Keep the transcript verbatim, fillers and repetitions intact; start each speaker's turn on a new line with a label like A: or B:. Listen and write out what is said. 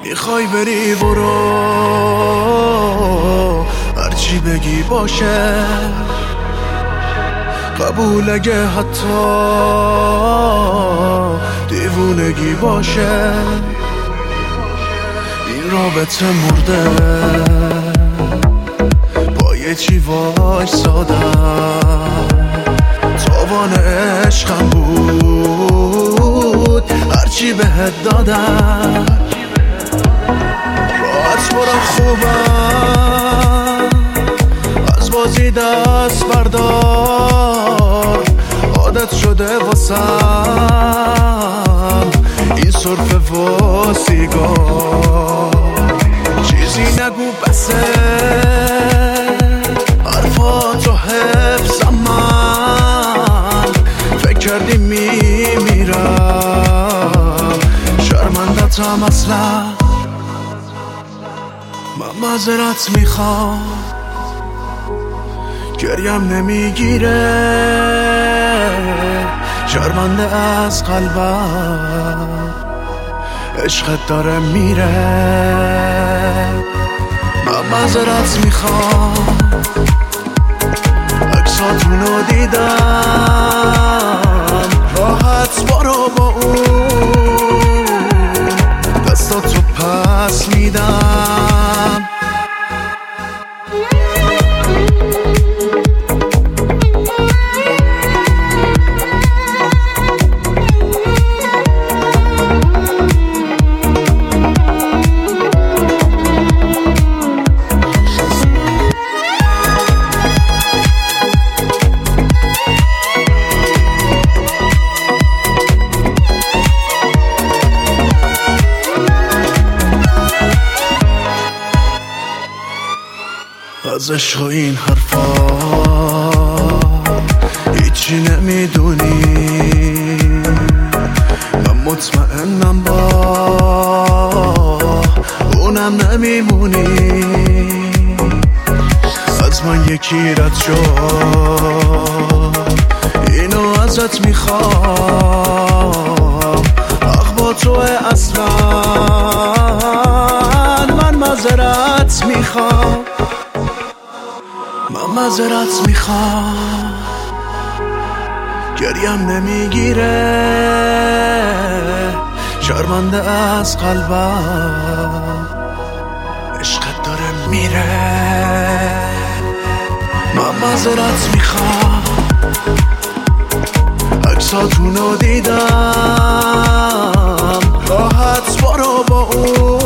A: میخوای بری برو، هرچی بگی باشه، قبول اگه حتی دیوونگی باشه. این رابطه مرده، با یه چی وایسادم، تاوان عشقم بود هرچی بهت دادم. راحت برو خوبم، از بازی دست بردار، عادت شده واسم این سرفه و سیگار. چیزی نگو بسه، حرفاتو حفظم، من فکر کردی میمیرم، شرمندتم اصلا. من معذرت میخوام، گریم نمیگیره، شرمنده از قلبم، عشقت داره میره. من معذرت میخوام، عکساتونو دیدم، راحت برو با اون، دستاتو پس میدم. از عشق و این حرفا هیچی نمیدونی، من مطمئنم با اونم نمیمونی. از من یکی رد شد، اینو ازت میخوام، حق با توه اصلا. من معذرت میخوام، من معذرت میخوام، گریم نمیگیره، شرمنده از قلبم، عشقت داره میره. من معذرت میخوام، عکساتونو دیدم، راحت برو با اون،